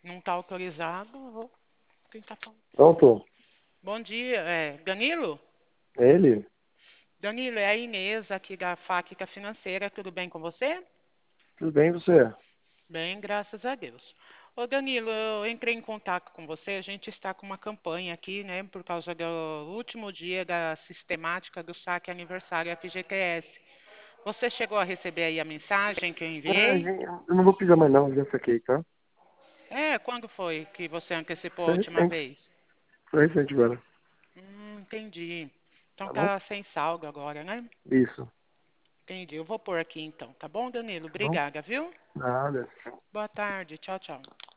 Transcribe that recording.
Não está autorizado, eu vou tentar falar. Pronto, Bom dia, Danilo? é ele? Danilo, é a Inês aqui da Fática Financeira, tudo bem com você? Tudo bem, você? Bem, graças a Deus. Ô Danilo, eu entrei em contato com você, a gente está com uma campanha aqui, né, por causa do último dia da sistemática do saque aniversário FGTS. Você chegou a receber aí a mensagem que eu Ah, enviei? eu não vou pisar mais não, já saquei, tá? Quando foi que você antecipou a Foi última recente, vez? foi recente agora, Entendi. Então tá bom? tá sem saldo agora, né? Isso, Entendi. Eu vou pôr aqui então, tá bom, Danilo? tá bom? Obrigada, viu? Nada. Boa tarde. Tchau, tchau.